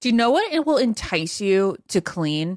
Do you know what it will entice you to clean?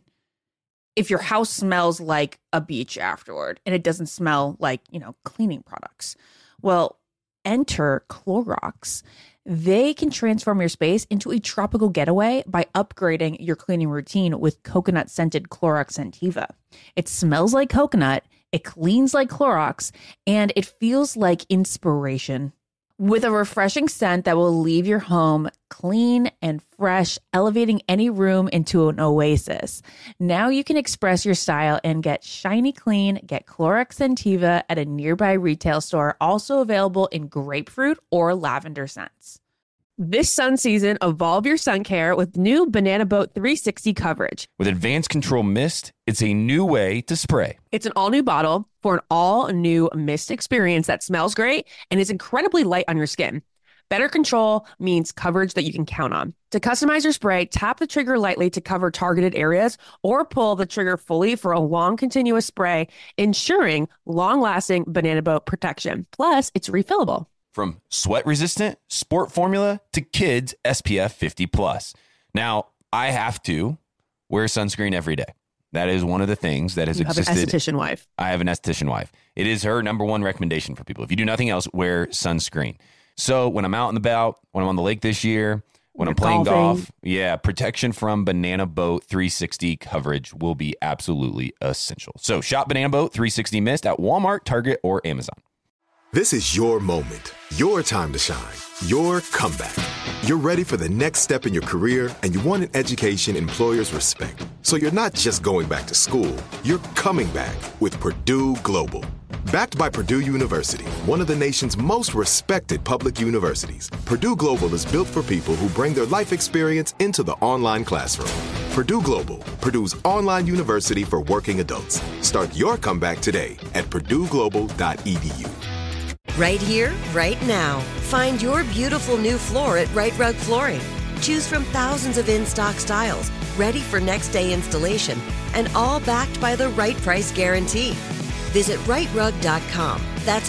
If your house smells like a beach afterward and it doesn't smell like, cleaning products. Well, enter Clorox. They can transform your space into a tropical getaway by upgrading your cleaning routine with coconut-scented Clorox Scentiva. It smells like coconut, it cleans like Clorox, and it feels like inspiration. With a refreshing scent that will leave your home clean and fresh, elevating any room into an oasis. Now you can express your style and get shiny clean. Get Clorox Scentiva at a nearby retail store, also available in grapefruit or lavender scents. This sun season, evolve your sun care with new Banana Boat 360 coverage. With advanced control mist, it's a new way to spray. It's an all-new bottle for an all-new mist experience that smells great and is incredibly light on your skin. Better control means coverage that you can count on. To customize your spray, tap the trigger lightly to cover targeted areas or pull the trigger fully for a long, continuous spray, ensuring long-lasting Banana Boat protection. Plus, it's refillable. From sweat-resistant, sport formula to kids SPF 50+. Now, I have to wear sunscreen every day. That is one of the things that has existed. You have an esthetician wife. I have an esthetician wife. It is her number one recommendation for people. If you do nothing else, wear sunscreen. So when I'm out and about, when I'm on the lake this year, when I'm playing golf, protection from Banana Boat 360 coverage will be absolutely essential. So shop Banana Boat 360 Mist at Walmart, Target, or Amazon. This is your moment, your time to shine, your comeback. You're ready for the next step in your career, and you want an education employers respect. So you're not just going back to school, you're coming back with Purdue Global. Backed by Purdue University, one of the nation's most respected public universities, Purdue Global is built for people who bring their life experience into the online classroom. Purdue Global, Purdue's online university for working adults. Start your comeback today at purdueglobal.edu. Right here, right now. Find your beautiful new floor at Right Rug Flooring. Choose from thousands of in-stock styles, ready for next day installation, and all backed by the right price guarantee. Visit rightrug.com. That's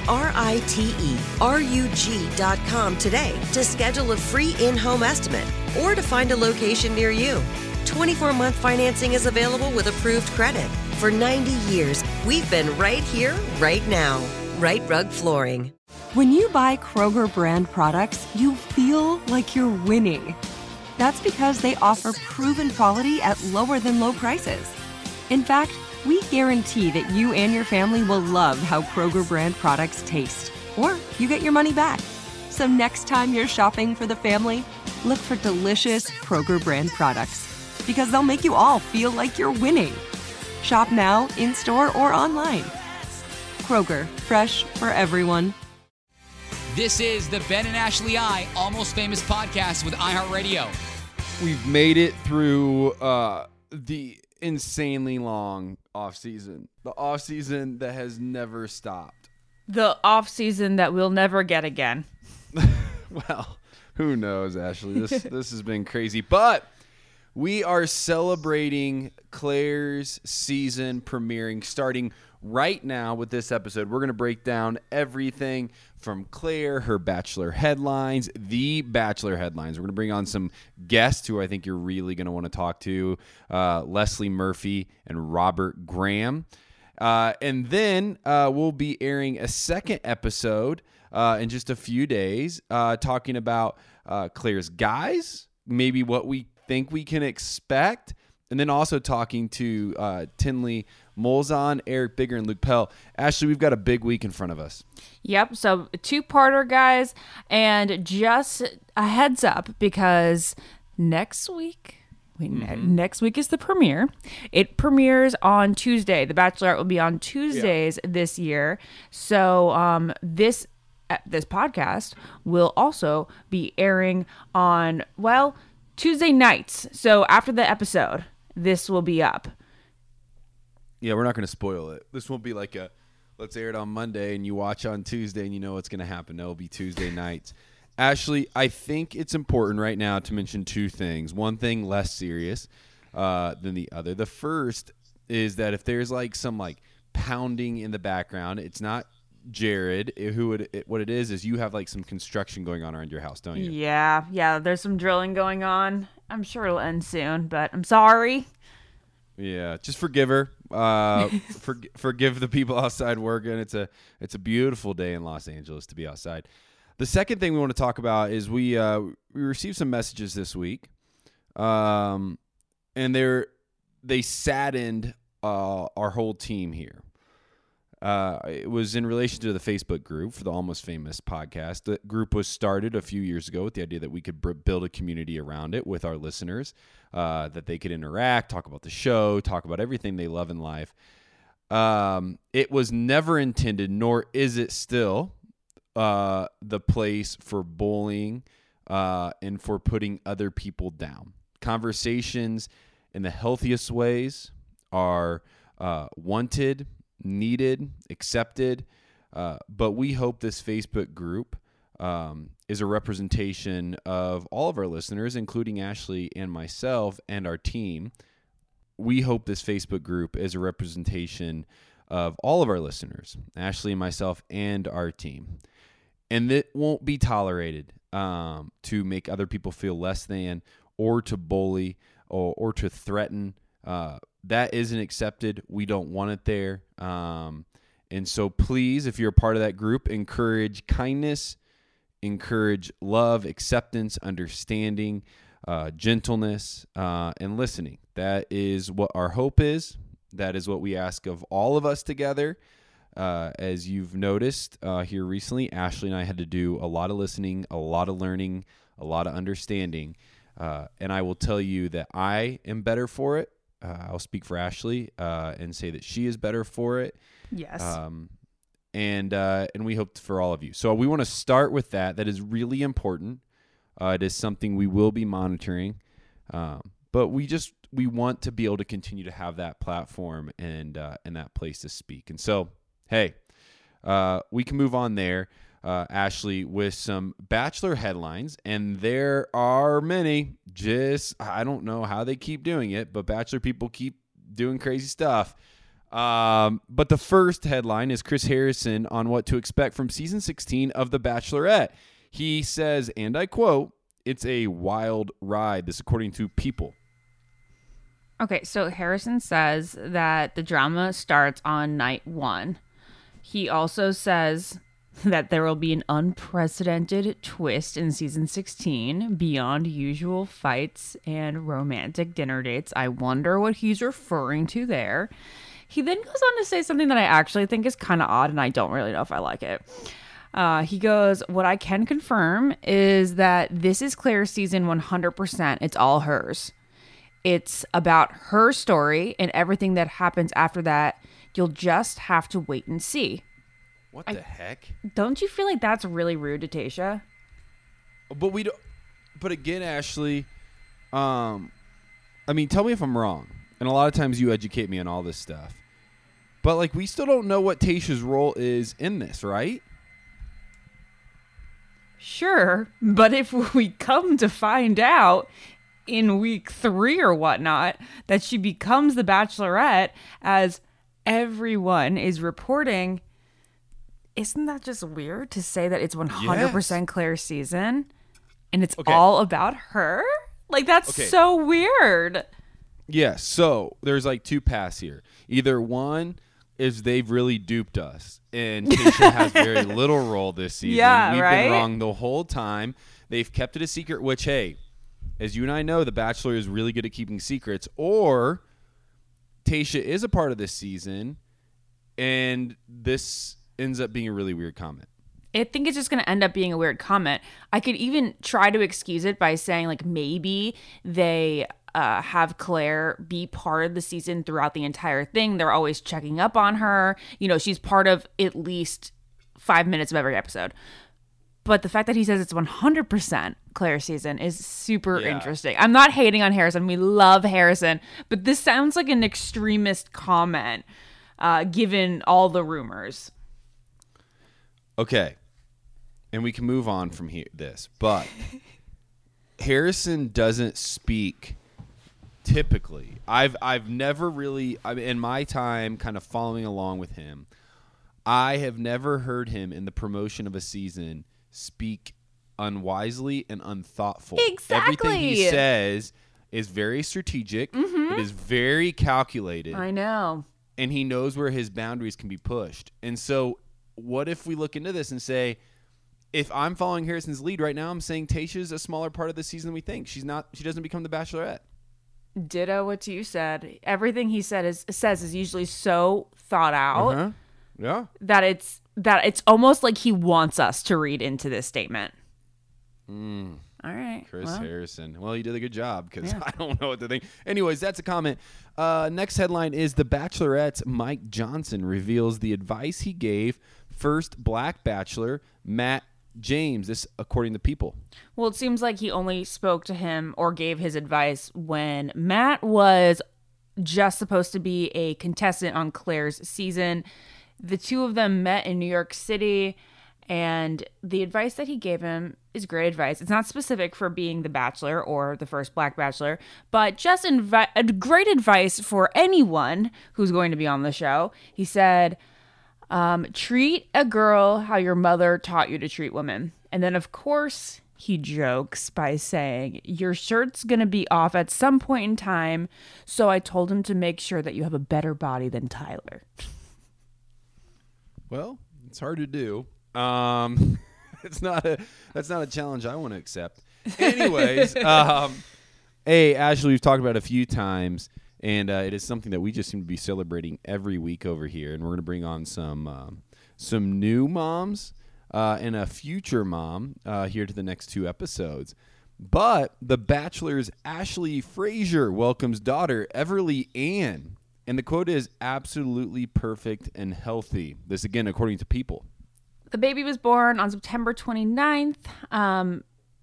RITERUG.com today to schedule a free in-home estimate or to find a location near you. 24-month financing is available with approved credit. For 90 years, we've been right here, right now. Right Rug Flooring. When you buy Kroger brand products, you feel like you're winning. That's because they offer proven quality at lower than low prices. In fact, we guarantee that you and your family will love how Kroger brand products taste, or you get your money back. So next time you're shopping for the family, look for delicious Kroger brand products, because they'll make you all feel like you're winning. Shop now, in-store, or online. Kroger, fresh for everyone. This is the Ben and Ashley I Almost Famous podcast with iHeartRadio. We've made it through the insanely long off-season. The off-season that has never stopped. The off-season that we'll never get again. Well, who knows, Ashley? This has been crazy. But we are celebrating Claire's season premiering starting right now with this episode. We're going to break down everything from Claire, her Bachelor headlines, the Bachelor headlines. We're going to bring on some guests who I think you're really going to want to talk to, Leslie Murphy and Robert Graham. And then we'll be airing a second episode in just a few days, talking about Claire's guys, maybe what we think we can expect, and then also talking to Tinley Molzon, Eric Bigger, and Luke Pell. Ashley, we've got a big week in front of us. Yep, so a two-parter, guys, and just a heads up, because next week is the premiere. It premieres on Tuesday. The Bachelorette will be on Tuesdays this year. So this podcast will also be airing on, Tuesday nights. So after the episode, this will be up. Yeah, we're not going to spoil it. This won't be like let's air it on Monday and you watch on Tuesday and you know what's going to happen. It'll be Tuesday nights. Ashley, I think it's important right now to mention two things. One thing less serious than the other. The first is that if there's some pounding in the background, it's not Jared. What it is you have some construction going on around your house, don't you? Yeah. There's some drilling going on, I'm sure it'll end soon, but I'm sorry. Yeah, just forgive her. Forgive the people outside working. It's a beautiful day in Los Angeles to be outside. The second thing we want to talk about is we received some messages this week, and they saddened our whole team here. It was in relation to the Facebook group for the Almost Famous podcast. The group was started a few years ago with the idea that we could build a community around it with our listeners, that they could interact, talk about the show, talk about everything they love in life. It was never intended, nor is it still, the place for bullying and for putting other people down. Conversations in the healthiest ways are wanted, needed, accepted, but we hope this Facebook group is a representation of all of our listeners, including Ashley and myself and our team. We hope this Facebook group is a representation of all of our listeners, Ashley and myself and our team. And it won't be tolerated to make other people feel less than, or to bully, or to threaten. That isn't accepted. We don't want it there. And so please, if you're a part of that group, encourage kindness, encourage love, acceptance, understanding, gentleness, and listening. That is what our hope is. That is what we ask of all of us together. As you've noticed here recently, Ashley and I had to do a lot of listening, a lot of learning, a lot of understanding. And I will tell you that I am better for it. I'll speak for Ashley and say that she is better for it. Yes. And we hope for all of you. So we want to start with that. That is really important. It is something we will be monitoring. But we want to be able to continue to have that platform and that place to speak. And so, hey, we can move on there, Ashley, with some Bachelor headlines. And there are many. I don't know how they keep doing it, but Bachelor people keep doing crazy stuff. But the first headline is Chris Harrison on what to expect from season 16 of The Bachelorette. He says, and I quote, "It's a wild ride." This according to People. Okay, so Harrison says that the drama starts on night 1. He also says that there will be an unprecedented twist in season 16 beyond usual fights and romantic dinner dates. I wonder what he's referring to there. He then goes on to say something that I actually think is kind of odd, and I don't really know if I like it. He goes, "What I can confirm is that this is Claire's season 100%. It's all hers. It's about her story, and everything that happens after that, you'll just have to wait and see." What the heck? Don't you feel like that's really rude to Tayshia? But we don't. But again, Ashley, I mean, tell me if I'm wrong. And a lot of times you educate me on all this stuff. But like, we still don't know what Tayshia's role is in this, right? Sure, but if we come to find out in week 3 or whatnot that she becomes the Bachelorette, as everyone is reporting, isn't that just weird to say that it's 100% Claire's season and it's all about her? Like, that's so weird. Yeah, so there's like two paths here. Either one is they've really duped us and Tayshia has very little role this season. Yeah, We've right? been wrong the whole time. They've kept it a secret, which, hey, as you and I know, The Bachelor is really good at keeping secrets. Or Tayshia is a part of this season and this ends up being a really weird comment. I think it's just going to end up being a weird comment. I could even try to excuse it by saying, like, maybe they have Claire be part of the season throughout the entire thing. They're always checking up on her. You know, she's part of at least 5 minutes of every episode. But the fact that he says it's 100% Claire's season is super interesting. I'm not hating on Harrison. We love Harrison. But this sounds like an extremist comment, given all the rumors. Okay. And we can move on from this. But Harrison doesn't speak typically. I've never really, in my time kind of following along with him, I have never heard him in the promotion of a season speak unwisely and unthoughtful. Exactly. Everything he says is very strategic. It is very calculated. I know. And he knows where his boundaries can be pushed. And so what if we look into this and say, if I'm following Harrison's lead right now, I'm saying Tayshia's a smaller part of the season than we think. She doesn't become the Bachelorette. Ditto what you said. Everything he says is usually so thought out Yeah. that it's almost like he wants us to read into this statement. All right. Chris Harrison. Well, you did a good job because I don't know what to think. Anyways, that's a comment. Next headline is The Bachelorette's Mike Johnson reveals the advice he gave first Black Bachelor, Matt James. This according to People. Well, it seems like he only spoke to him or gave his advice when Matt was just supposed to be a contestant on Claire's season. The two of them met in New York City, and the advice that he gave him is great advice. It's not specific for being the Bachelor or the first Black Bachelor, but just a great advice for anyone who's going to be on the show. He said, treat a girl how your mother taught you to treat women. And then, of course, he jokes by saying, your shirt's going to be off at some point in time, so I told him to make sure that you have a better body than Tyler. Well, it's hard to do. That's not a challenge I want to accept. Anyways, hey, Ashley, we've talked about it a few times, and it is something that we just seem to be celebrating every week over here. And we're going to bring on some new moms and a future mom here to the next 2 episodes. But The Bachelor's Ashley Frazier welcomes daughter Everly Ann. And the quote is absolutely perfect and healthy. This, again, according to People. The baby was born on September 29th.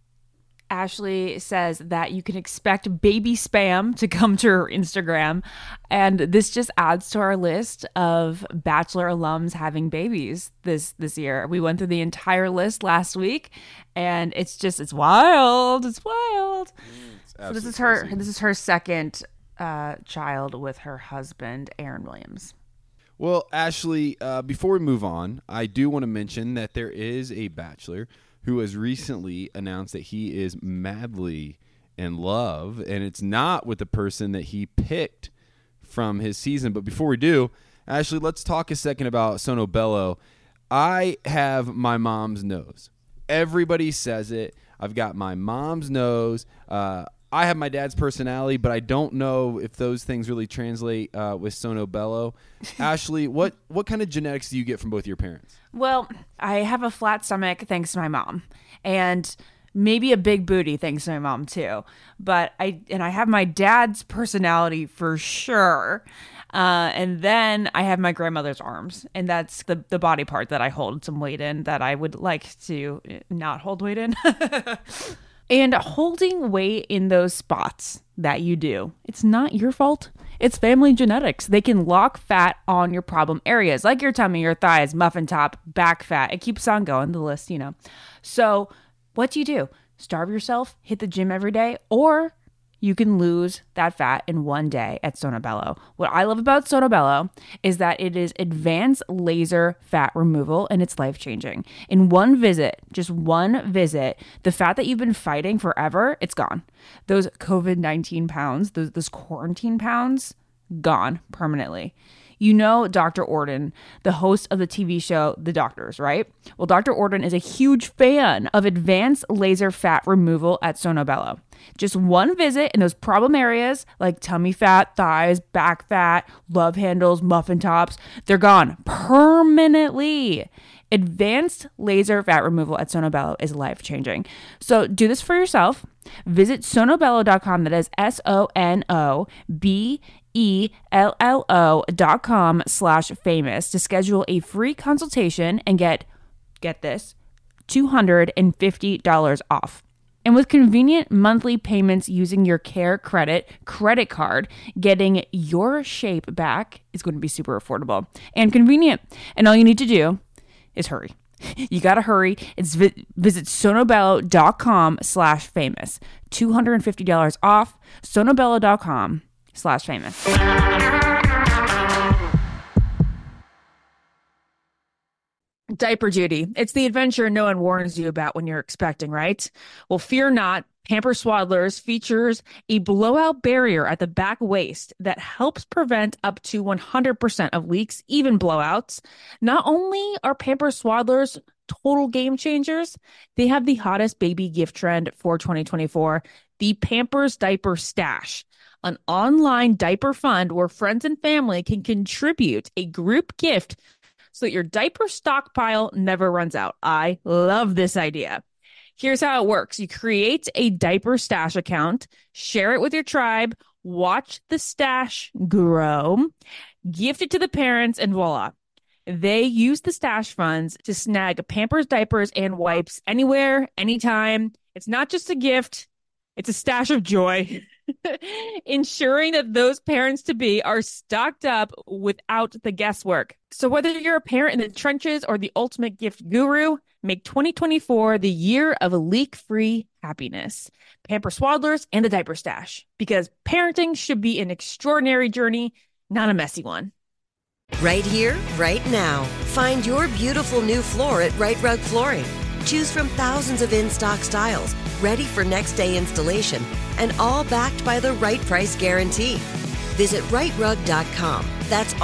Ashley says that you can expect baby spam to come to her Instagram. And this just adds to our list of Bachelor alums having babies this year. We went through the entire list last week, and it's wild. It's wild. So this is her second child with her husband, Aaron Williams. Well, Ashley, before we move on, I do want to mention that there is a Bachelor who has recently announced that he is madly in love, and it's not with the person that he picked from his season. But before we do, Ashley, let's talk a second about Sono Bello. I have my mom's nose. Everybody says it. I've got my mom's nose. I have my dad's personality, but I don't know if those things really translate with Sono Bello. Ashley, what kind of genetics do you get from both your parents? Well, I have a flat stomach thanks to my mom, and maybe a big booty thanks to my mom too. But I have my dad's personality for sure. And then I have my grandmother's arms, and that's the body part that I hold some weight in that I would like to not hold weight in. And holding weight in those spots that you do, it's not your fault. It's family genetics. They can lock fat on your problem areas, like your tummy, your thighs, muffin top, back fat. It keeps on going, the list, you know. So what do? Starve yourself, hit the gym every day, or you can lose that fat in one day at Sono Bello. What I love about Sono Bello is that it is advanced laser fat removal, and it's life-changing. In one visit, just one visit, the fat that you've been fighting forever, it's gone. Those COVID-19 pounds, those quarantine pounds, gone permanently. You know Dr. Orden, the host of the TV show The Doctors, right? Well, Dr. Orden is a huge fan of advanced laser fat removal at Sono Bello. Just one visit in those problem areas like tummy fat, thighs, back fat, love handles, muffin tops, they're gone permanently. Advanced laser fat removal at Sono Bello is life-changing. So do this for yourself. Visit sonobello.com. That is SONOBELLO.com/famous to schedule a free consultation and get this, $250 off. And with convenient monthly payments using your Care credit card, getting your shape back is going to be super affordable and convenient. And all you need to do is hurry. You got to hurry. It's visit sonobello.com/famous. $250 off. sonobello.com/famous. Diaper duty. It's the adventure no one warns you about when you're expecting, right? Well, fear not. Pampers Swaddlers features a blowout barrier at the back waist that helps prevent up to 100% of leaks, even blowouts. Not only are Pampers Swaddlers total game changers, they have the hottest baby gift trend for 2024, the Pampers Diaper Stash, an online diaper fund where friends and family can contribute a group gift so that your diaper stockpile never runs out. I love this idea. Here's how it works. You create a diaper stash account, share it with your tribe, watch the stash grow, gift it to the parents, and voila. They use the stash funds to snag Pampers diapers and wipes anywhere, anytime. It's not just a gift. It's a stash of joy, ensuring that those parents-to-be are stocked up without the guesswork. So whether you're a parent in the trenches or the ultimate gift guru, make 2024 the year of leak-free happiness. Pampers Swaddlers and the Diaper Stash, because parenting should be an extraordinary journey, not a messy one. Right here, right now. Find your beautiful new floor at Right Rug Flooring. Choose from thousands of in-stock styles, ready for next day installation, and all backed by the right price guarantee. Visit rightrug.com. That's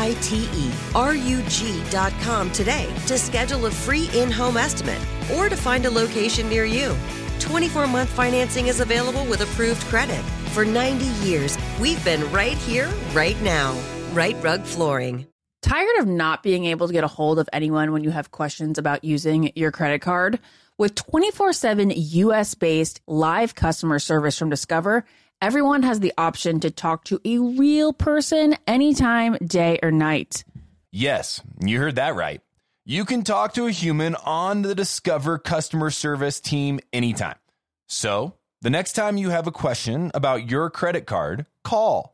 RITERUG.com today to schedule a free in-home estimate or to find a location near you. 24-month financing is available with approved credit. For 90 years, we've been right here, right now. Right Rug Flooring. Tired of not being able to get a hold of anyone when you have questions about using your credit card? With 24/7 US-based live customer service from Discover, everyone has the option to talk to a real person anytime, day or night. Yes, you heard that right. You can talk to a human on the Discover customer service team anytime. So, the next time you have a question about your credit card, call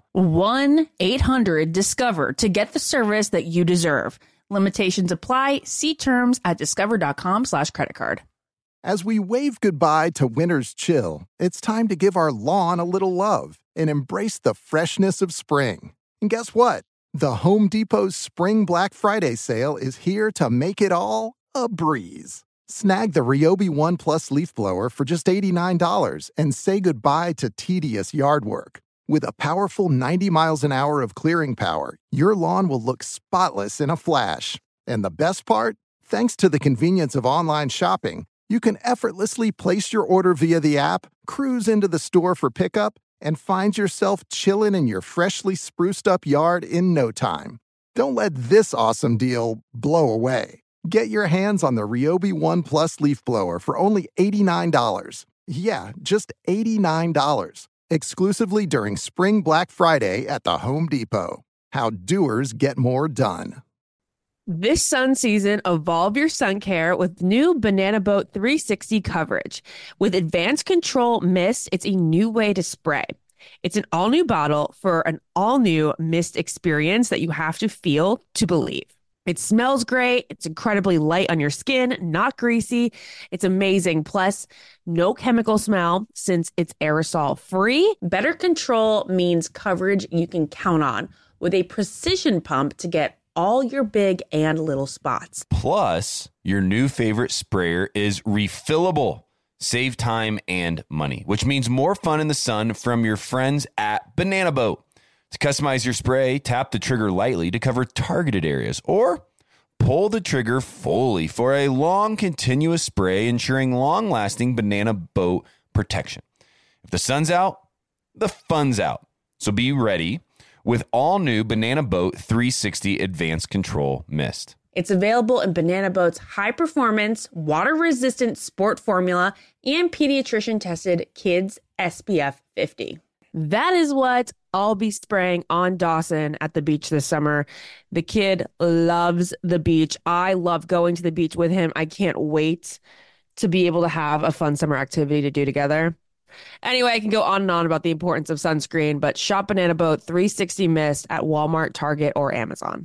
1-800-DISCOVER to get the service that you deserve. Limitations apply. See terms at discover.com/creditcard. As we wave goodbye to winter's chill, it's time to give our lawn a little love and embrace the freshness of spring. And guess what? The Home Depot's Spring Black Friday sale is here to make it all a breeze. Snag the Ryobi One Plus leaf blower for just $89 and say goodbye to tedious yard work. With a powerful 90 miles an hour of clearing power, your lawn will look spotless in a flash. And the best part? Thanks to the convenience of online shopping, you can effortlessly place your order via the app, cruise into the store for pickup, and find yourself chilling in your freshly spruced up yard in no time. Don't let this awesome deal blow away. Get your hands on the Ryobi One Plus leaf blower for only $89. Yeah, just $89. Exclusively during Spring Black Friday at the Home Depot. How doers get more done. This sun season, evolve your sun care with new Banana Boat 360 coverage. With Advanced Control Mist, it's a new way to spray. It's an all-new bottle for an all-new mist experience that you have to feel to believe. It smells great. It's incredibly light on your skin, not greasy. It's amazing. Plus, no chemical smell since it's aerosol free. Better control means coverage you can count on with a precision pump to get all your big and little spots. Plus, your new favorite sprayer is refillable. Save time and money, which means more fun in the sun from your friends at Banana Boat. To customize your spray, tap the trigger lightly to cover targeted areas, or pull the trigger fully for a long, continuous spray, ensuring long-lasting Banana Boat protection. If the sun's out, the fun's out. So be ready with all-new Banana Boat 360 Advanced Control Mist. It's available in Banana Boat's high-performance, water-resistant sport formula and pediatrician-tested Kids SPF 50. That is what I'll be spraying on Dawson at the beach this summer. The kid loves the beach. I love going to the beach with him. I can't wait to be able to have a fun summer activity to do together. Anyway, I can go on and on about the importance of sunscreen, but shop Banana Boat 360 Mist at Walmart, Target, or Amazon.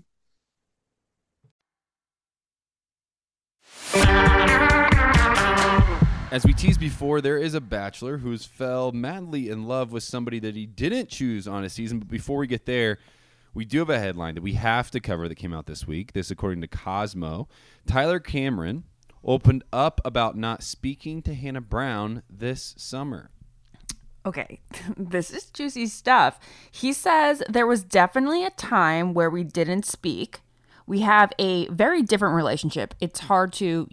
As we teased before, there is a bachelor who's fell madly in love with somebody that he didn't choose on his season. But before we get there, we do have a headline that we have to cover that came out this week. This, according to Cosmo. Tyler Cameron opened up about not speaking to Hannah Brown this summer. Okay, this is juicy stuff. He says there was definitely a time where we didn't speak. We have a very different relationship. It's hard to,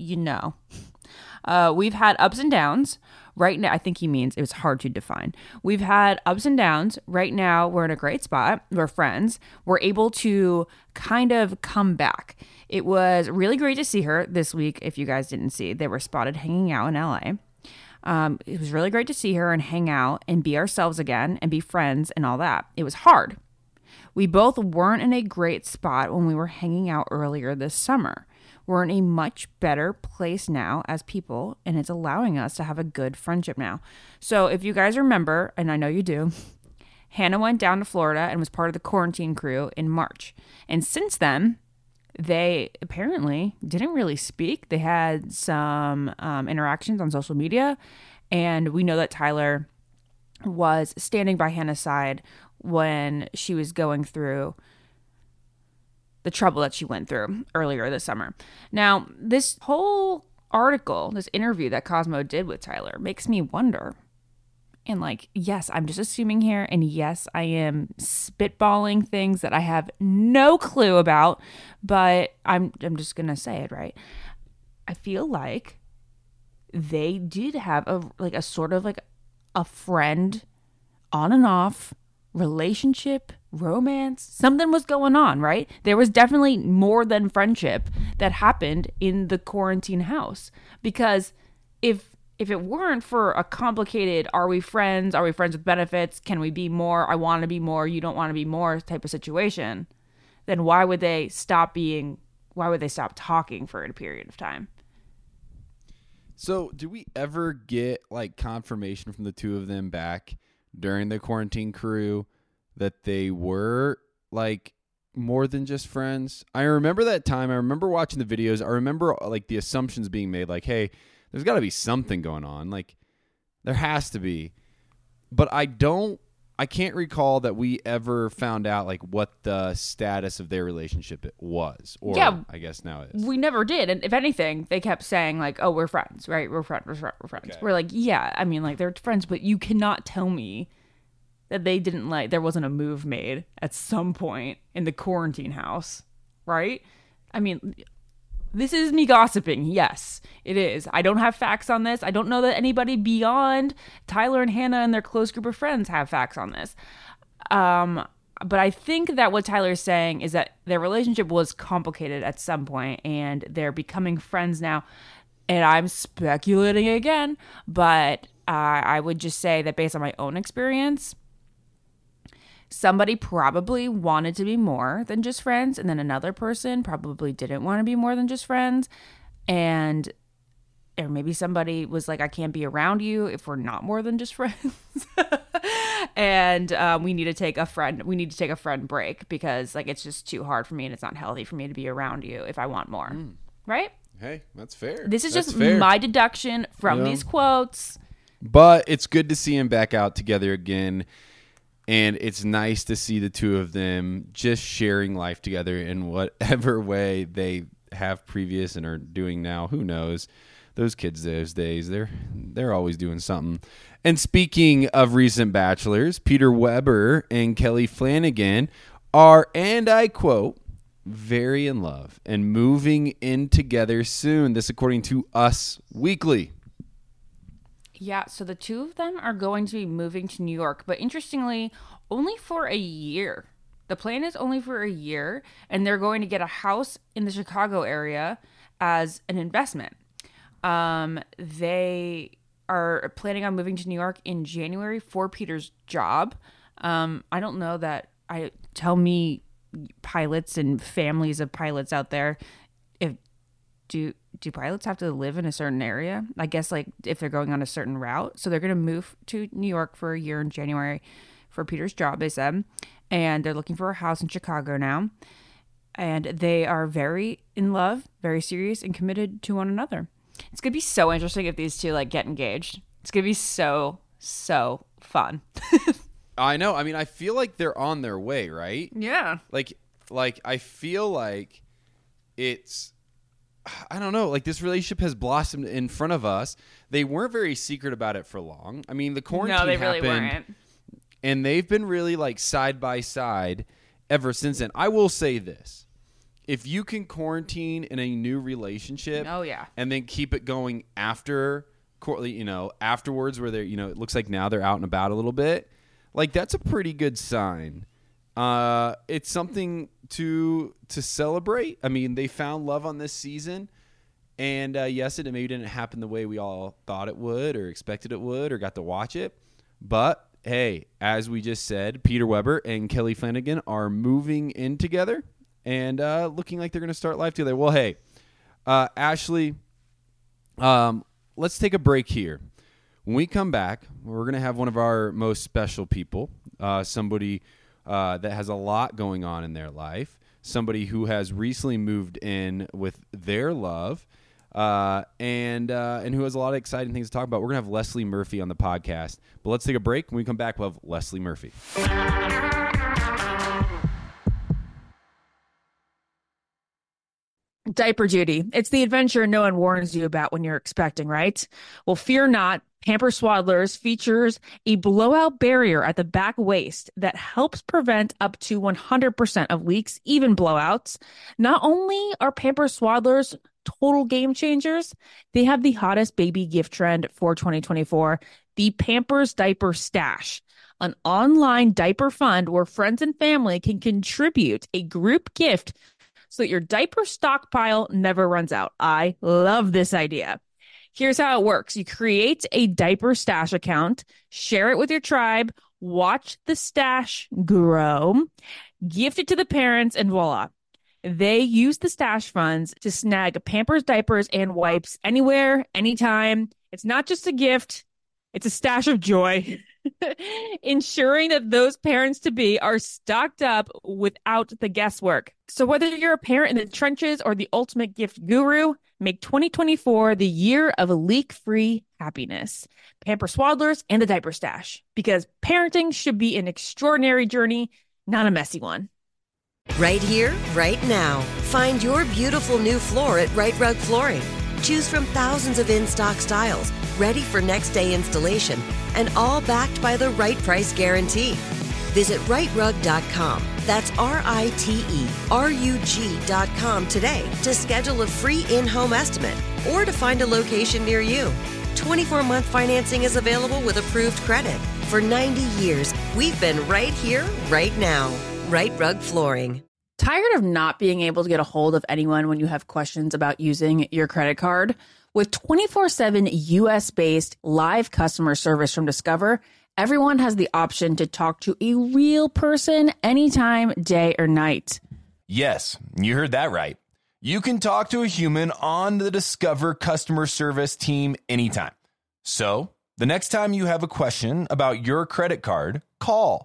we've had ups and downs. Right now, I think he means it was hard to define. We've had ups and downs. Right now, we're in a great spot. We're friends. We're able to kind of come back. It was really great to see her this week. If you guys didn't see, they were spotted hanging out in LA. It was really great to see her and hang out and be ourselves again and be friends and all that. It was hard. We both weren't in a great spot when we were hanging out earlier this summer. We're in a much better place now as people, and it's allowing us to have a good friendship now. So if you guys remember, and I know you do, Hannah went down to Florida and was part of the quarantine crew in March. And since then, they apparently didn't really speak. They had some interactions on social media, and we know that Tyler was standing by Hannah's side when she was going through the trouble that she went through earlier this summer. Now, this whole article, this interview that Cosmo did with Tyler makes me wonder. And yes, I'm just assuming here. And yes, I am spitballing things that I have no clue about, but I'm just going to say it, right? I feel like they did have a sort of a friend on and off relationship, romance. Something was going on, right? There was definitely more than friendship that happened in the quarantine house. Because if it weren't for a complicated, are we friends with benefits, can we be more, I want to be more, you don't want to be more type of situation, then why would they stop talking for a period of time? So do we ever get confirmation from the two of them back during the quarantine crew that they were more than just friends? I remember that time. I remember watching the videos. I remember the assumptions being made hey, there's got to be something going on. There has to be. But I can't recall that we ever found out what the status of their relationship was. Or yeah, I guess now it is. We never did. And if anything, they kept saying oh, we're friends, right? We're friends. Okay. We're yeah, I mean they're friends, but you cannot tell me that they didn't there wasn't a move made at some point in the quarantine house, right? I mean, this is me gossiping. Yes, it is. I don't have facts on this. I don't know that anybody beyond Tyler and Hannah and their close group of friends have facts on this. But I think that what Tyler is saying is that their relationship was complicated at some point and they're becoming friends now. And I'm speculating again, but I would just say that based on my own experience, somebody probably wanted to be more than just friends, and then another person probably didn't want to be more than just friends. Or maybe somebody was I can't be around you if we're not more than just friends. And we need to take a friend break because it's just too hard for me and it's not healthy for me to be around you if I want more. Right? Hey, that's fair. This is just my deduction from these quotes. But it's good to see them back out together again. And it's nice to see the two of them just sharing life together in whatever way they have previous and are doing now. Who knows? Those kids those days, they're always doing something. And speaking of recent bachelors, Peter Weber and Kelly Flanagan are, and I quote, very in love and moving in together soon. This according to Us Weekly. Yeah, so the two of them are going to be moving to New York, but interestingly, only for a year. The plan is only for a year, and they're going to get a house in the Chicago area as an investment. They are planning on moving to New York in January for Peter's job. I don't know that tell me pilots and families of pilots out there, do pilots have to live in a certain area? I guess if they're going on a certain route. So they're going to move to New York for a year in January for Peter's job, they said. And they're looking for a house in Chicago now. And they are very in love, very serious, and committed to one another. It's going to be so interesting if these two get engaged. It's going to be so fun. I know. I mean, I feel like they're on their way, right? Yeah. Like I feel like it's, I don't know, like this relationship has blossomed in front of us. They weren't very secret about it for long. I mean, the quarantine No, they happened, really weren't. and they've been really like side by side ever since then. I will say this. If you can quarantine in a new relationship, Oh, yeah. and then keep it going after, afterwards, where they're, it looks like now they're out and about a little bit, like that's a pretty good sign. It's something to celebrate. I mean, they found love on this season, and yes, it maybe didn't happen the way we all thought it would, or expected it would, or got to watch it. But hey, as we just said, Peter Weber and Kelly Flanagan are moving in together, and looking like they're going to start life together. Well, hey, Ashley, let's take a break here. When we come back, we're going to have one of our most special people, somebody that has a lot going on in their life, somebody who has recently moved in with their love, and who has a lot of exciting things to talk about. We're going to have Leslie Murphy on the podcast. But let's take a break. When we come back, we'll have Leslie Murphy. Diaper duty. It's the adventure no one warns you about when you're expecting, right? Well, fear not. Pampers Swaddlers features a blowout barrier at the back waist that helps prevent up to 100% of leaks, even blowouts. Not only are Pampers Swaddlers total game changers, they have the hottest baby gift trend for 2024, the Pampers Diaper Stash, an online diaper fund where friends and family can contribute a group gift so that your diaper stockpile never runs out. I love this idea. Here's how it works. You create a diaper stash account, share it with your tribe, watch the stash grow, gift it to the parents, and voila. They use the stash funds to snag Pampers diapers and wipes anywhere, anytime. It's not just a gift. It's a stash of joy, ensuring that those parents-to-be are stocked up without the guesswork. So whether you're a parent in the trenches or the ultimate gift guru, make 2024 the year of leak-free happiness. Pampers Swaddlers and the Diaper Stash, because parenting should be an extraordinary journey, not a messy one. Right here, right now. Find your beautiful new floor at Right Rug Flooring. Choose from thousands of in-stock styles, ready for next day installation, and all backed by the right price guarantee. Visit rightrug.com. That's RITERUG.com today to schedule a free in-home estimate or to find a location near you. 24-month financing is available with approved credit. For 90 years, we've been right here, right now. Right Rug Flooring. Tired of not being able to get a hold of anyone when you have questions about using your credit card? With 24/7 US-based live customer service from Discover, everyone has the option to talk to a real person anytime, day or night. Yes, you heard that right. You can talk to a human on the Discover customer service team anytime. So, the next time you have a question about your credit card, call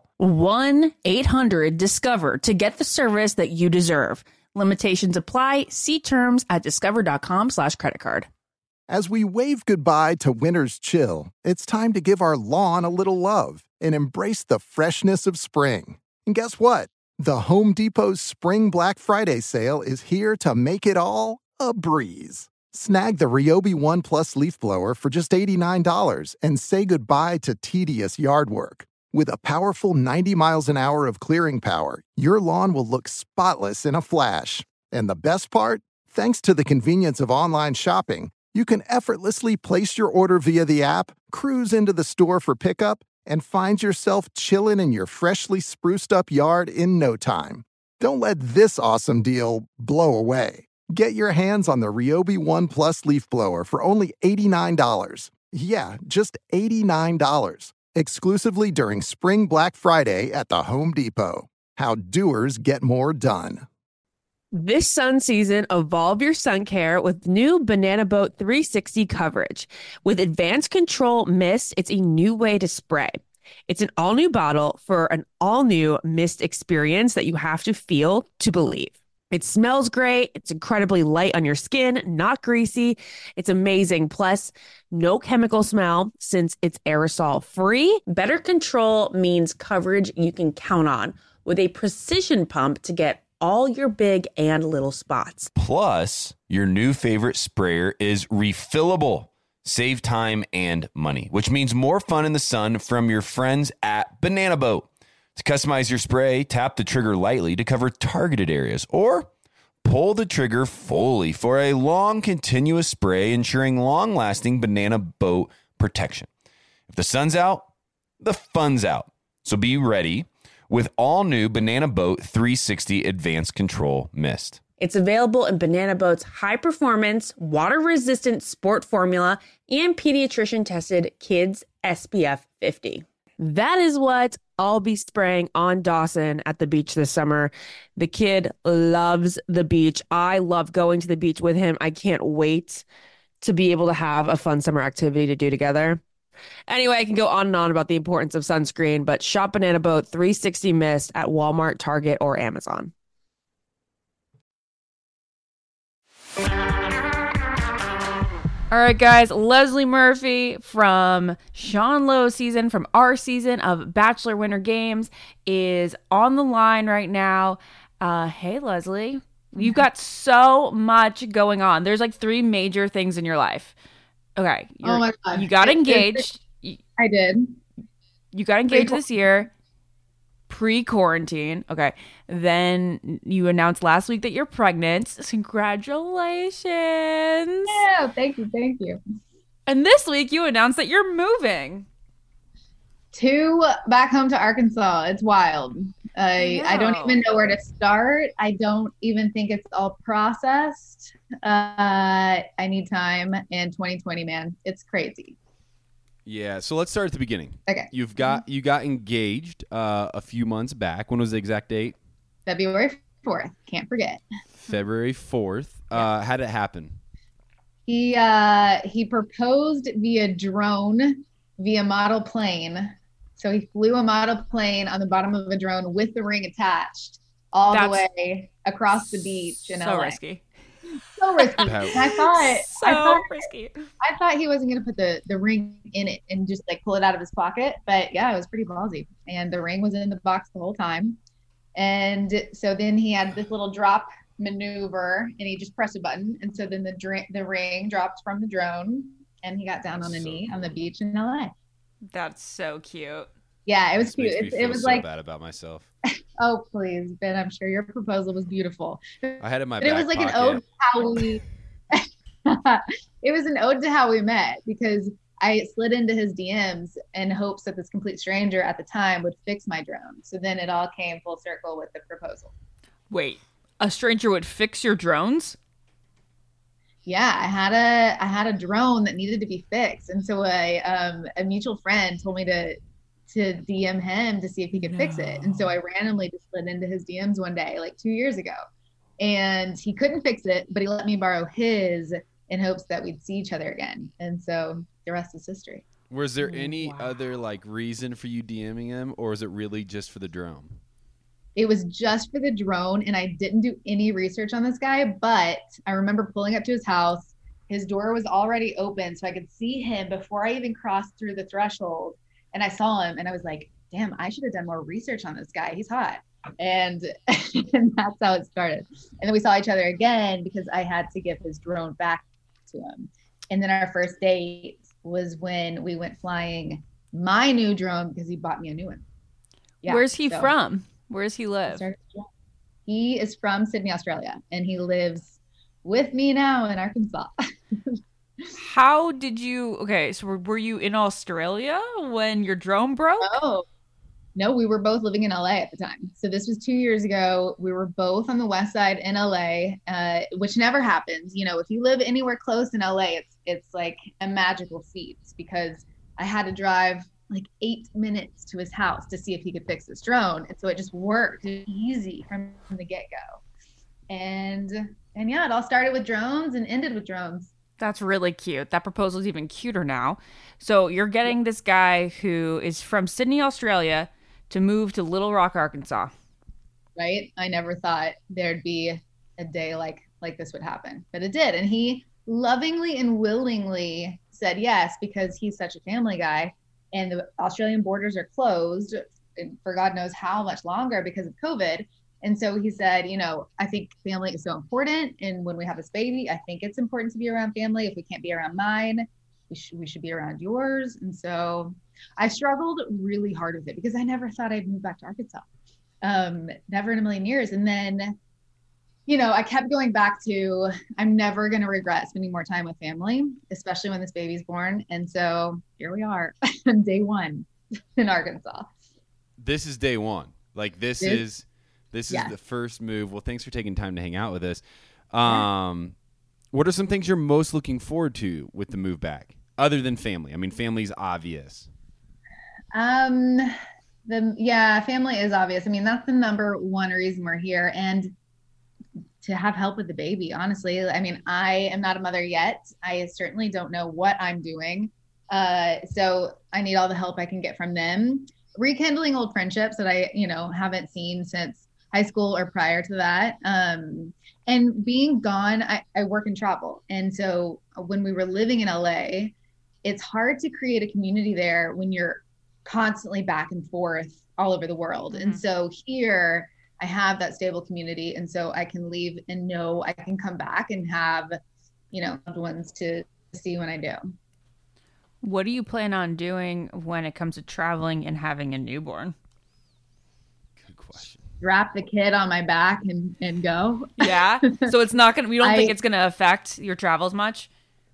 1-800-DISCOVER to get the service that you deserve. Limitations apply. See terms at discover.com/creditcard. As we wave goodbye to winter's chill, it's time to give our lawn a little love and embrace the freshness of spring. And guess what? The Home Depot's Spring Black Friday sale is here to make it all a breeze. Snag the Ryobi One Plus leaf blower for just $89 and say goodbye to tedious yard work. With a powerful 90 miles an hour of clearing power, your lawn will look spotless in a flash. And the best part? Thanks to the convenience of online shopping, you can effortlessly place your order via the app, cruise into the store for pickup, and find yourself chilling in your freshly spruced up yard in no time. Don't let this awesome deal blow away. Get your hands on the Ryobi One Plus leaf blower for only $89. Yeah, just $89. Exclusively during Spring Black Friday at the Home Depot. How doers get more done. This sun season, evolve your sun care with new Banana Boat 360 coverage. With advanced control mist, it's a new way to spray. It's an all-new bottle for an all-new mist experience that you have to feel to believe. It smells great. It's incredibly light on your skin, not greasy. It's amazing. Plus, no chemical smell since it's aerosol free. Better control means coverage you can count on with a precision pump to get all your big and little spots. Plus, your new favorite sprayer is refillable. Save time and money, which means more fun in the sun from your friends at Banana Boat. To customize your spray, tap the trigger lightly to cover targeted areas, or pull the trigger fully for a long, continuous spray, ensuring long-lasting Banana Boat protection. If the sun's out, the fun's out. So be ready with all new Banana Boat 360 Advanced Control Mist. It's available in Banana Boat's high-performance, water-resistant sport formula and pediatrician-tested Kids SPF 50. That is what I'll be spraying on Dawson at the beach this summer. The kid loves the beach. I love going to the beach with him. I can't wait to be able to have a fun summer activity to do together. Anyway, I can go on and on about the importance of sunscreen, but shop Banana Boat 360 Mist at Walmart, Target, or Amazon. All right, guys, Leslie Murphy from Sean Lowe's season, from our season of Bachelor Winter Games, is on the line right now. Hey, Leslie, you've got so much going on. There's like 3 major things in your life. Okay. Oh my God. You got engaged. I did. You got engaged this year, pre-quarantine. Okay. Then you announced last week that you're pregnant. Congratulations. Yeah, thank you. And this week you announced that you're moving back home to Arkansas. It's wild. I don't even know where to start. I don't even think it's all processed. I need time. And 2020, man, it's crazy. Yeah, so let's start at the beginning. Okay. You got engaged a few months back. When was the exact date? February 4th. Can't forget. February 4th. How did it happen? He proposed via drone, via model plane. So he flew a model plane on the bottom of a drone with the ring attached the way across the beach in LA. Risky. So risky. I thought he wasn't going to put the ring in it and just like pull it out of his pocket. But yeah, it was pretty ballsy. And the ring was in the box the whole time. And so then he had this little drop maneuver and he just pressed a button. And so then the ring dropped from the drone and he got down on a knee on the beach in LA. That's so cute. Yeah, it was cute. It was so like bad about myself. Oh, please, Ben. I'm sure your proposal was beautiful. I had it in my back It was like pocket. an ode to how we. It was an ode to how we met because I slid into his DMs in hopes that this complete stranger at the time would fix my drone. So then it all came full circle with the proposal. Wait, a stranger would fix your drones? Yeah, I had a drone that needed to be fixed, and so a mutual friend told me to DM him to see if he could fix it. And so I randomly just slid into his DMs one day, like 2 years ago, and he couldn't fix it, but he let me borrow his in hopes that we'd see each other again. And so the rest is history. Was there any other like reason for you DMing him, or was it really just for the drone? It was just for the drone, and I didn't do any research on this guy, but I remember pulling up to his house. His door was already open, so I could see him before I even crossed through the threshold. And I saw him, and I was like, damn, I should have done more research on this guy. He's hot. And, and that's how it started. And then we saw each other again because I had to give his drone back to him. And then our first date was when we went flying my new drone because he bought me a new one. Yeah, Where's he from? Where does he live? He is from Sydney, Australia, and he lives with me now in Arkansas. How did you, okay, so were you in Australia when your drone broke? No, we were both living in LA at the time. So this was 2 years ago. We were both on the west side in LA, which never happens. You know, if you live anywhere close in LA, it's like a magical feat because I had to drive like 8 minutes to his house to see if he could fix this drone. And so it just worked easy from the get-go. And yeah, it all started with drones and ended with drones. That's really cute. That proposal is even cuter now. So you're getting this guy who is from Sydney, Australia to move to Little Rock, Arkansas. Right? I never thought there'd be a day like this would happen, but it did. And he lovingly and willingly said yes, because he's such a family guy, and the Australian borders are closed for God knows how much longer because of COVID. And so he said, you know, I think family is so important. And when we have this baby, I think it's important to be around family. If we can't be around mine, we should be around yours. And so I struggled really hard with it because I never thought I'd move back to Arkansas. Never in a million years. And then, you know, I kept going back to, I'm never going to regret spending more time with family, especially when this baby's born. And so here we are on day one in Arkansas. This is day one. Like this is the first move. Well, thanks for taking time to hang out with us. What are some things you're most looking forward to with the move back, other than family? I mean, family's obvious. Family is obvious. I mean, that's the number one reason we're here, and to have help with the baby, honestly. I mean, I am not a mother yet. I certainly don't know what I'm doing. So I need all the help I can get from them. Rekindling old friendships that I, you know, haven't seen since high school or prior to that. And being gone, I work and travel. And so when we were living in LA, it's hard to create a community there when you're constantly back and forth all over the world. Mm-hmm. And so here I have that stable community. And so I can leave and know I can come back and have, you know, loved ones to see when I do. What do you plan on doing when it comes to traveling and having a newborn? Good question. Strap the kid on my back and go. Yeah. So it's not going to, you don't think it's going to affect your travels much?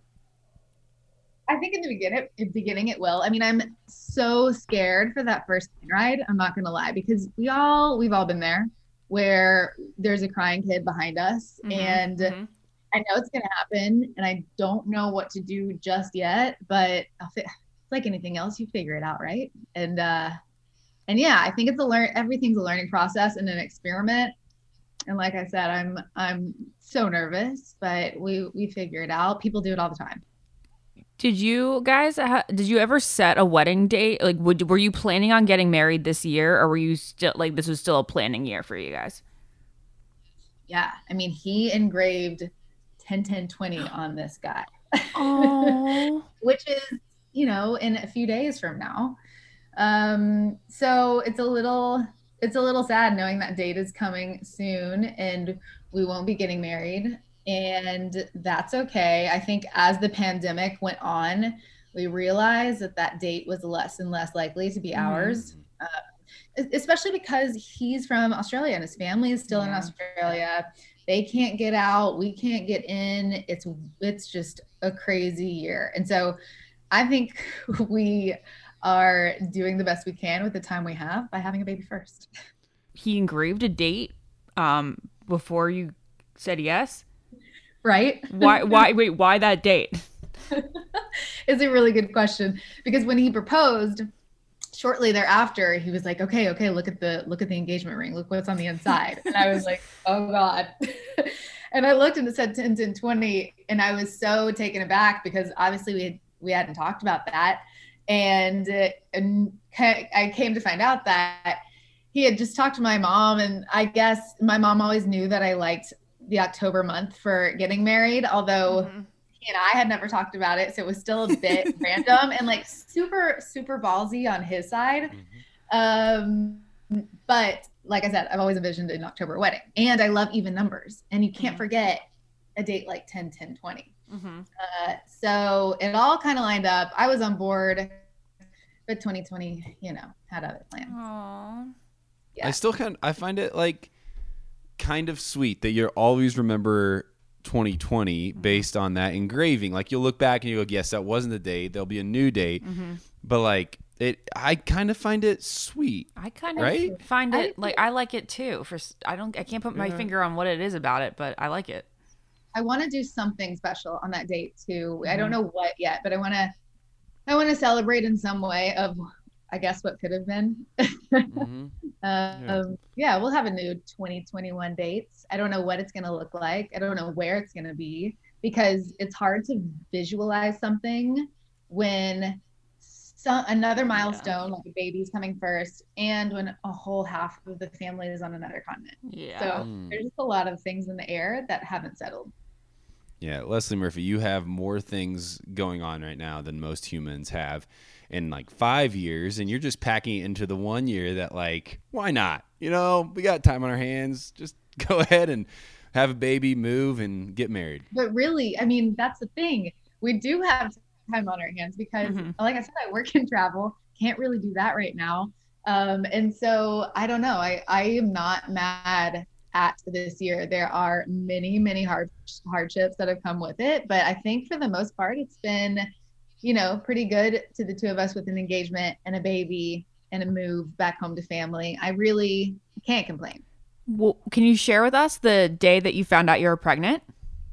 I think in the beginning it will. I mean, I'm so scared for that first plane ride. I'm not going to lie, because we've all been there where there's a crying kid behind us, and I know it's going to happen, and I don't know what to do just yet, but like anything else, you figure it out. Right. And yeah, I think everything's a learning process and an experiment. And like I said, I'm so nervous, but we figure it out. People do it all the time. Did you guys, did you ever set a wedding date? Like, were you planning on getting married this year, or were you still, like, this was still a planning year for you guys? Yeah. I mean, he engraved 10-10-20 on this guy, which is, you know, in a few days from now. So it's a little sad knowing that date is coming soon and we won't be getting married. And that's okay. I think as the pandemic went on, we realized that date was less and less likely to be ours, especially because he's from Australia and his family is still in Australia. They can't get out. We can't get in. It's just a crazy year. And so I think we are doing the best we can with the time we have by having a baby first. He engraved a date before you said yes? Right? Why that date? It's a really good question, because when he proposed, shortly thereafter, he was like, okay, look at the engagement ring. Look what's on the inside. And I was like, oh God. And I looked and it said 10-10-20, and I was so taken aback because obviously we hadn't talked about that. And I came to find out that he had just talked to my mom, and I guess my mom always knew that I liked the October month for getting married, although he and I had never talked about it. So it was still a bit random and like super, super ballsy on his side. But like I said, I've always envisioned an October wedding, and I love even numbers, and you can't forget a date like 10-10-20. So it all kind of lined up. I was on board, but 2020, you know, had other plans. Aww. Yeah. I find it like kind of sweet that you always remember 2020 based on that engraving. Like you'll look back and you go, yes, that wasn't the date. There'll be a new date. But like I kind of find it sweet. I kind of find it like, I like it too. I can't put my finger on what it is about it, but I like it. I want to do something special on that date too. I don't know what yet, but I want to celebrate in some way of, I guess, what could have been. Yeah, we'll have a new 2021 dates. I don't know what it's going to look like. I don't know where it's going to be, because it's hard to visualize something when another milestone, like a baby's coming first, and when a whole half of the family is on another continent. Yeah. So there's just a lot of things in the air that haven't settled. Yeah, Leslie Murphy, you have more things going on right now than most humans have in like 5 years, and you're just packing it into the 1 year that, like, why not? You know, we got time on our hands. Just go ahead and have a baby, move, and get married. But really, I mean, that's the thing. We do have time on our hands because, like I said, I work in travel. Can't really do that right now. And so I don't know. I am not mad at this year. There are many, many hardships that have come with it. But I think for the most part, it's been, you know, pretty good to the two of us with an engagement and a baby and a move back home to family. I really can't complain. Well, can you share with us the day that you found out you were pregnant?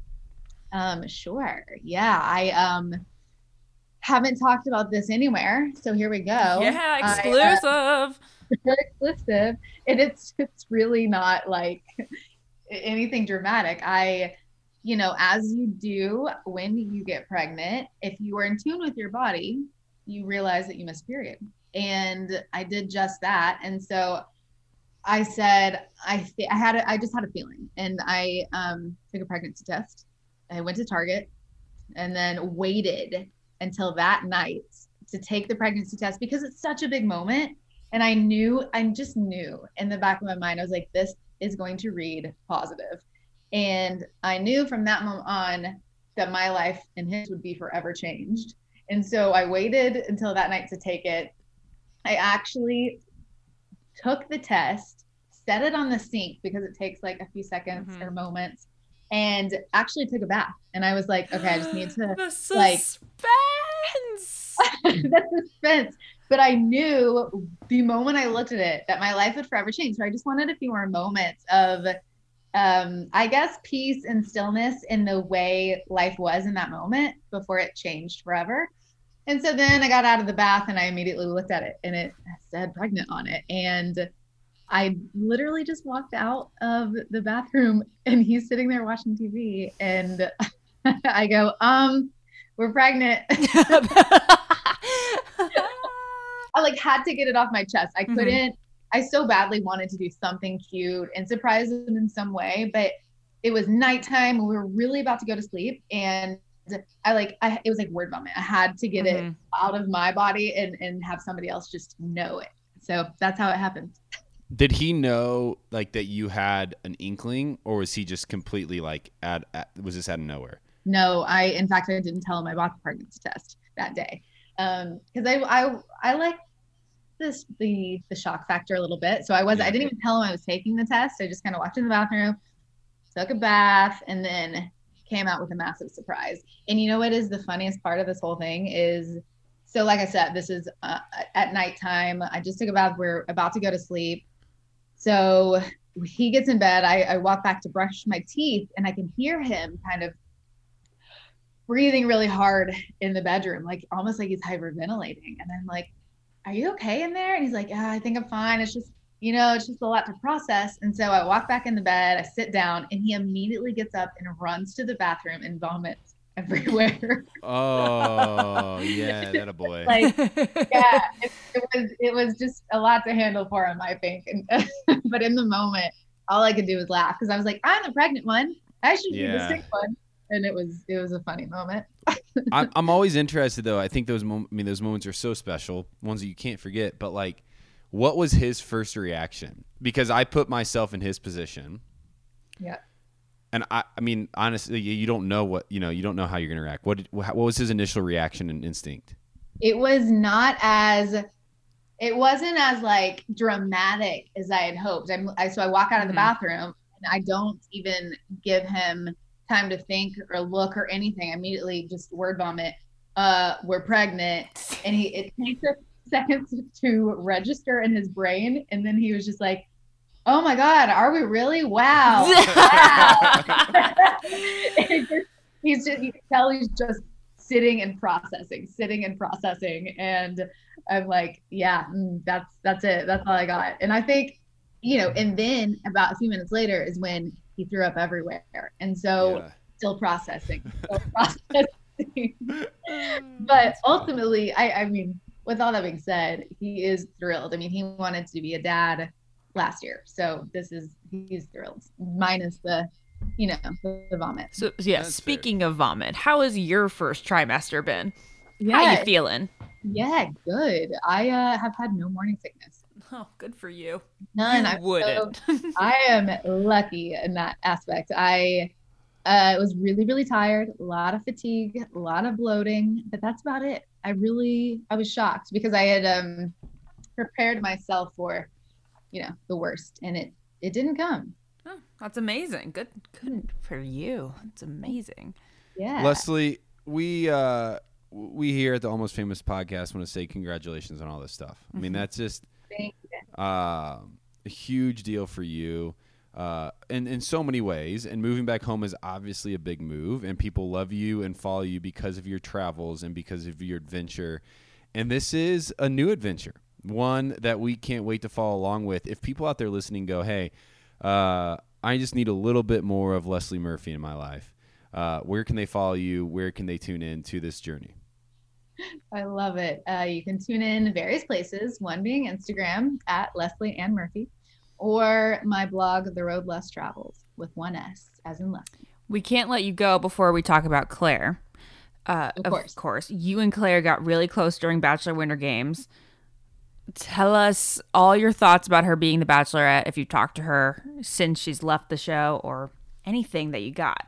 Sure. Yeah. I haven't talked about this anywhere. So here we go. Yeah, exclusive. Exclusive. And it's really not like anything dramatic. You know, as you do when you get pregnant, if you are in tune with your body, you realize that you miss a period. And I did just that. And so I said, I just had a feeling, and I took a pregnancy test. I went to Target and then waited until that night to take the pregnancy test because it's such a big moment. And I just knew in the back of my mind, I was like, this is going to read positive. And I knew from that moment on that my life and his would be forever changed. And so I waited until that night to take it. I actually took the test, set it on the sink because it takes like a few seconds or moments, and actually took a bath. And I was like, okay, I just need to the suspense. The suspense. But I knew the moment I looked at it that my life would forever change. So I just wanted a few more moments of, I guess, peace and stillness in the way life was in that moment before it changed forever. And so then I got out of the bath and I immediately looked at it and it said pregnant on it. And I literally just walked out of the bathroom and he's sitting there watching TV and I go, we're pregnant. I like had to get it off my chest. I couldn't, I so badly wanted to do something cute and surprise him in some way, but it was nighttime and we were really about to go to sleep. And it was like word vomit. I had to get it out of my body and have somebody else just know it. So that's how it happened. Did he know like that you had an inkling, or was he just completely like was this out of nowhere? No, in fact, I didn't tell him I bought the pregnancy test that day. Cause I like the shock factor a little bit. So I didn't even tell him I was taking the test. I just kind of walked in the bathroom, took a bath, and then came out with a massive surprise. And you know what is the funniest part of this whole thing is, so like I said, this is at nighttime. I just took a bath. We're about to go to sleep. So he gets in bed. I walk back to brush my teeth and I can hear him kind of breathing really hard in the bedroom, like almost like he's hyperventilating. And I'm like, are you okay in there? And he's like, yeah, I think I'm fine. It's just, it's just a lot to process. And so I walk back in the bed, I sit down, and he immediately gets up and runs to the bathroom and vomits everywhere. Oh, yeah, that a boy. Like, yeah, it was just a lot to handle for him, I think. And, but in the moment, all I could do was laugh because I was like, I'm the pregnant one. I should be the sick one. And it was a funny moment. I'm always interested though. I think those moments are so special, ones that you can't forget. But like, what was his first reaction? Because I put myself in his position. Yeah. And I mean, honestly, you don't know you don't know how you're gonna react. What was his initial reaction and instinct? It wasn't as like dramatic as I had hoped. So I walk out of the bathroom and I don't even give him time to think or look or anything. I immediately just word vomit. We're pregnant, and it takes a second to register in his brain, and then he was just like, "Oh my God, are we really? Wow!" Wow. You can tell he's just sitting and processing, and I'm like, "Yeah, that's it. That's all I got." And I think, and then about a few minutes later is when he threw up everywhere. And so still processing. But ultimately, I mean, with all that being said, he is thrilled. I mean, he wanted to be a dad last year, so he's thrilled, minus the vomit. So yeah, That's speaking of vomit, how has your first trimester been? Yeah. How you feeling? Yeah, good. I have had no morning sickness. Oh, good for you. None. You wouldn't. I am lucky in that aspect. I was really, really tired, a lot of fatigue, a lot of bloating, but that's about it. I was shocked because I had prepared myself for, the worst, and it didn't come. Oh, that's amazing. Good for you. It's amazing. Yeah. Leslie, we here at the Almost Famous podcast want to say congratulations on all this stuff. I mean, that's just Thank you. a huge deal for you in so many ways. And moving back home is obviously a big move, and people love you and follow you because of your travels and because of your adventure. And this is a new adventure, one that we can't wait to follow along with. If people out there listening go, hey, I just need a little bit more of Leslie Murphy in my life, where can they follow you? Where can they tune in to this journey? I love it. You can tune in various places, one being Instagram at Leslie Ann Murphy, or my blog, The Road Less Travels, with one S, as in Leslie. We can't let you go before we talk about Claire. Of course. You and Claire got really close during Bachelor Winter Games. Tell us all your thoughts about her being the Bachelorette, if you talked to her since she's left the show, or anything that you got.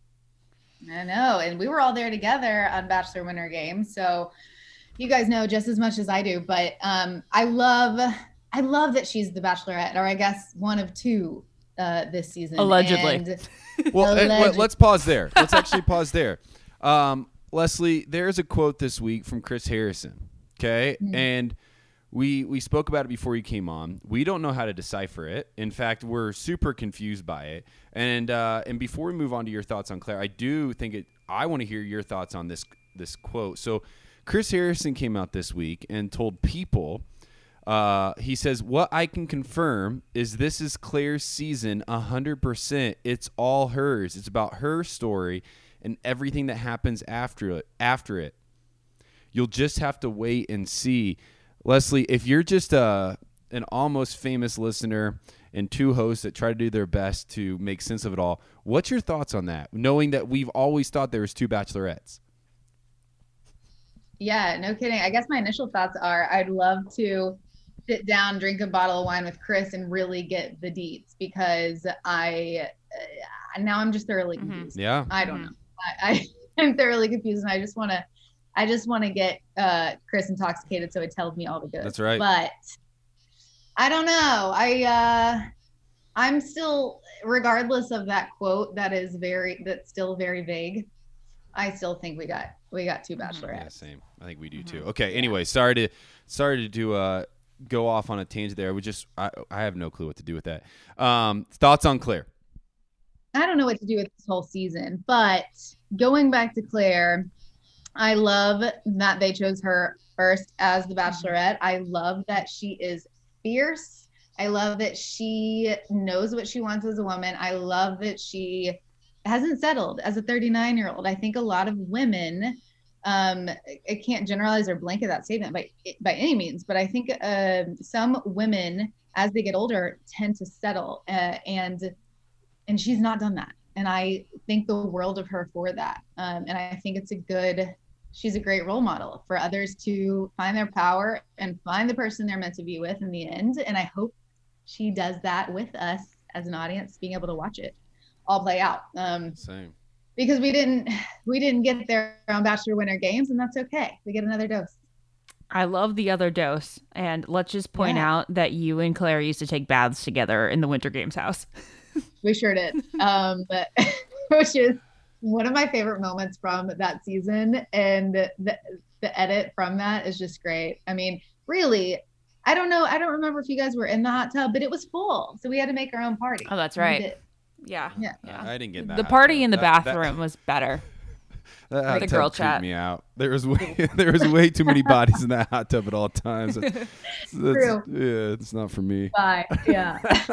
I know. And we were all there together on Bachelor Winter Games. So you guys know just as much as I do. But I love that she's the Bachelorette, or I guess one of two this season. Allegedly. Well, let's pause there. Let's actually pause there. Leslie, there's a quote this week from Chris Harrison. Okay. Mm-hmm. And we spoke about it before you came on. We don't know how to decipher it. In fact, we're super confused by it. And before we move on to your thoughts on Claire, I do think I want to hear your thoughts on this quote. So Chris Harrison came out this week and told people, he says, "What I can confirm is this is Claire's season 100%. It's all hers. It's about her story and everything that happens after it. You'll just have to wait and see." Leslie, if you're just an Almost Famous listener and two hosts that try to do their best to make sense of it all, what's your thoughts on that, knowing that we've always thought there was two Bachelorettes? Yeah, no kidding. I guess my initial thoughts are I'd love to sit down, drink a bottle of wine with Chris and really get the deets, because now I'm just thoroughly confused. Mm-hmm. Yeah. I don't know. I'm thoroughly confused, and I just want to get Chris intoxicated so it tells me all the good. That's right. But I don't know. I'm still, regardless of that quote that's still very vague, I still think we got two Bachelorettes. Yeah, same. I think we do too. Okay. Anyway, sorry to go off on a tangent there. I have no clue what to do with that. Thoughts on Claire? I don't know what to do with this whole season, but going back to Claire, I love that they chose her first as the Bachelorette. I love that she is fierce. I love that she knows what she wants as a woman. I love that she hasn't settled as a 39-year-old. I think a lot of women, I can't generalize or blanket that statement by any means, but I think some women, as they get older, tend to settle, and she's not done that. And I think the world of her for that. And I think she's a great role model for others to find their power and find the person they're meant to be with in the end. And I hope she does that with us as an audience, being able to watch it all play out. Same. Because we didn't get there on Bachelor Winter Games, and that's okay. We get another dose. I love the other dose. And let's just point out that you and Claire used to take baths together in the Winter Games house. We sure did. Which is one of my favorite moments from that season. And the edit from that is just great. I mean, really, I don't know. I don't remember if you guys were in the hot tub, but it was full. So we had to make our own party. Oh, that's right. Yeah. I didn't get that. The party in the bathroom was better. That hot the tub girl creeped chat. me out. There was way too many bodies in that hot tub at all times. True. Yeah, it's not for me. Bye. Yeah.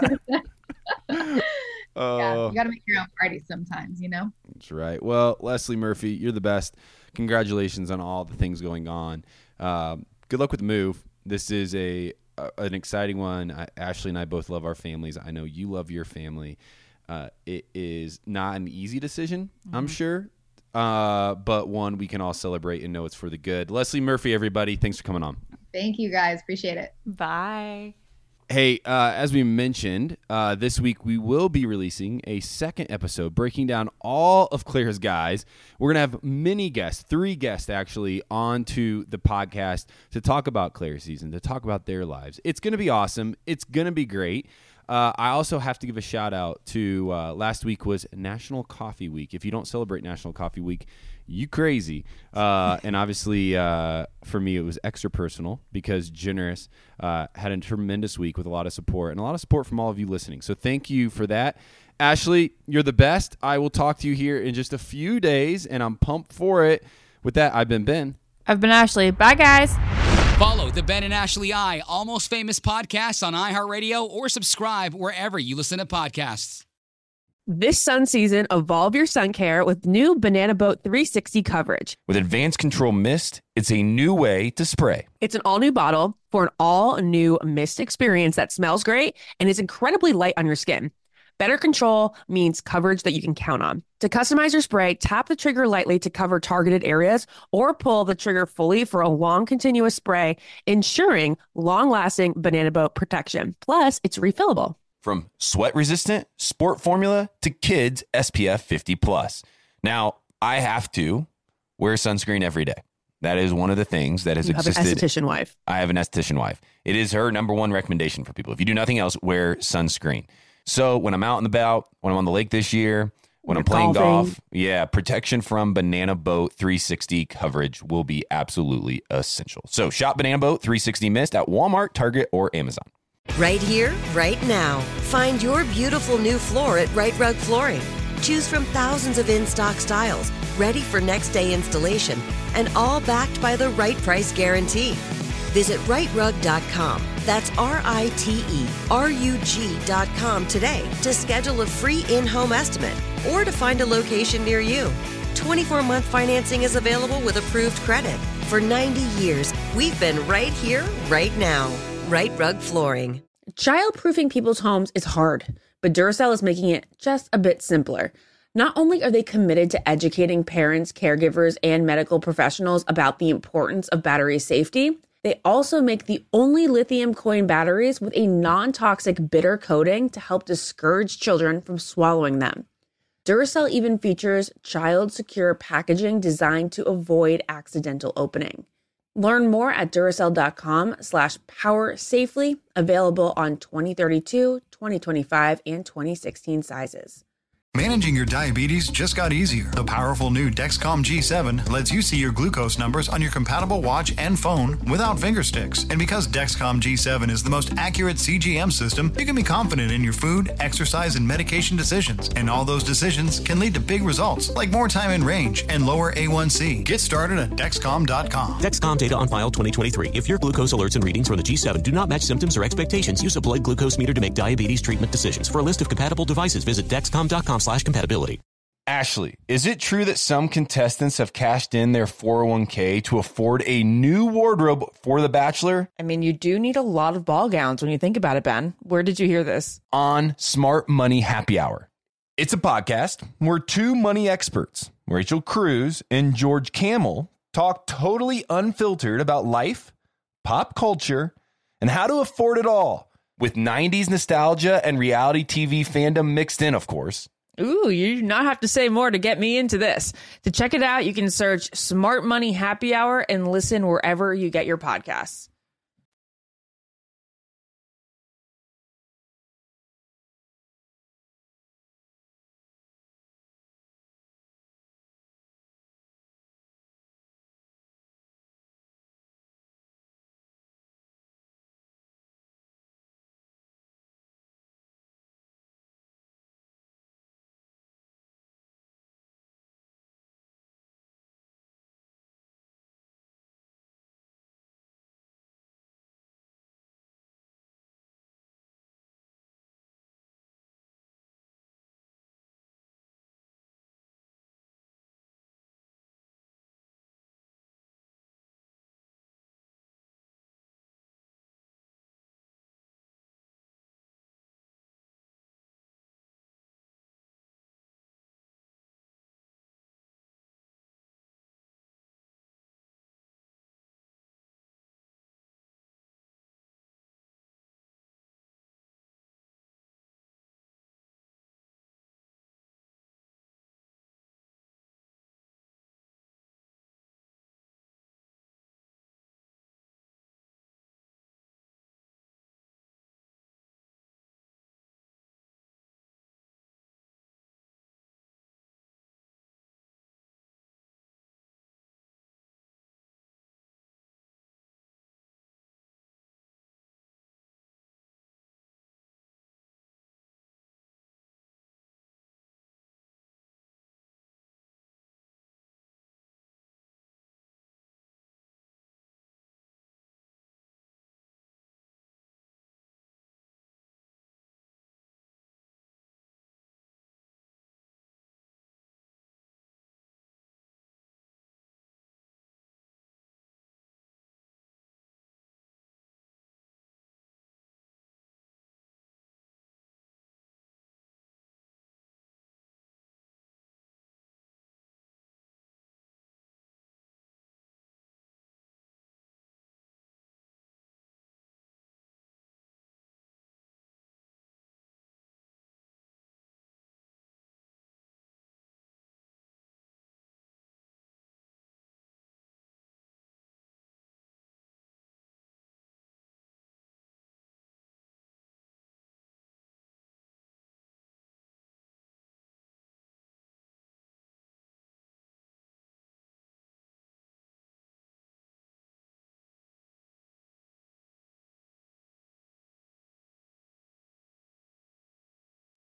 Oh, you got to make your own party sometimes, you know? That's right. Well, Leslie Murphy, you're the best. Congratulations on all the things going on. good luck with the move. This is an exciting one. Ashley and I both love our families. I know you love your family. It is not an easy decision, I'm sure, but one we can all celebrate and know it's for the good. Leslie Murphy, everybody, thanks for coming on. Thank you, guys. Appreciate it. Bye. Hey, as we mentioned, this week we will be releasing a second episode breaking down all of Claire's guys. We're going to have many guests, 3 guests actually, onto the podcast to talk about Claire's season, to talk about their lives. It's going to be awesome. It's going to be great. I also have to give a shout out to last week was National Coffee Week. If you don't celebrate National Coffee Week, you crazy. And obviously, for me, it was extra personal because Generous had a tremendous week with a lot of support and a lot of support from all of you listening. So thank you for that. Ashley, you're the best. I will talk to you here in just a few days, and I'm pumped for it. With that, I've been Ben. I've been Ashley. Bye, guys. Follow the Ben and Ashley I Almost Famous podcast on iHeartRadio or subscribe wherever you listen to podcasts. This sun season, evolve your sun care with new Banana Boat 360 coverage. With Advanced Control Mist, it's a new way to spray. It's an all-new bottle for an all-new mist experience that smells great and is incredibly light on your skin. Better control means coverage that you can count on. To customize your spray, tap the trigger lightly to cover targeted areas or pull the trigger fully for a long continuous spray, ensuring long-lasting Banana Boat protection. Plus, it's refillable. From sweat-resistant sport formula to kids SPF 50+. Now, I have to wear sunscreen every day. That is one of the things that has existed. You have an esthetician wife. I have an esthetician wife. It is her number one recommendation for people. If you do nothing else, wear sunscreen. So when I'm out and about, when I'm on the lake this year, when I'm playing golf, protection from Banana Boat 360 coverage will be absolutely essential. So shop Banana Boat 360 Mist at Walmart, Target, or Amazon. Right here, right now. Find your beautiful new floor at Right Rug Flooring. Choose from thousands of in-stock styles, ready for next day installation, and all backed by the right price guarantee. Visit rightrug.com. That's RITERUG.com today to schedule a free in-home estimate or to find a location near you. 24-month financing is available with approved credit. For 90 years, we've been right here, right now. Right Rug Flooring. Child-proofing people's homes is hard, but Duracell is making it just a bit simpler. Not only are they committed to educating parents, caregivers, and medical professionals about the importance of battery safety, they also make the only lithium coin batteries with a non-toxic bitter coating to help discourage children from swallowing them. Duracell even features child-secure packaging designed to avoid accidental opening. Learn more at Duracell.com/powersafely, available on 2032, 2025, and 2016 sizes. Managing your diabetes just got easier. The powerful new Dexcom G7 lets you see your glucose numbers on your compatible watch and phone without finger sticks. And because Dexcom G7 is the most accurate CGM system, you can be confident in your food, exercise, and medication decisions. And all those decisions can lead to big results, like more time in range and lower A1C. Get started at Dexcom.com. Dexcom data on file 2023. If your glucose alerts and readings from the G7 do not match symptoms or expectations, use a blood glucose meter to make diabetes treatment decisions. For a list of compatible devices, visit Dexcom.com/compatibility. Ashley, is it true that some contestants have cashed in their 401k to afford a new wardrobe for The Bachelor? I mean, you do need a lot of ball gowns when you think about it, Ben. Where did you hear this? On Smart Money Happy Hour. It's a podcast where 2 money experts, Rachel Cruz and George Kamel, talk totally unfiltered about life, pop culture, and how to afford it all, with 90s nostalgia and reality TV fandom mixed in, of course. Ooh, you do not have to say more to get me into this. To check it out, you can search Smart Money Happy Hour and listen wherever you get your podcasts.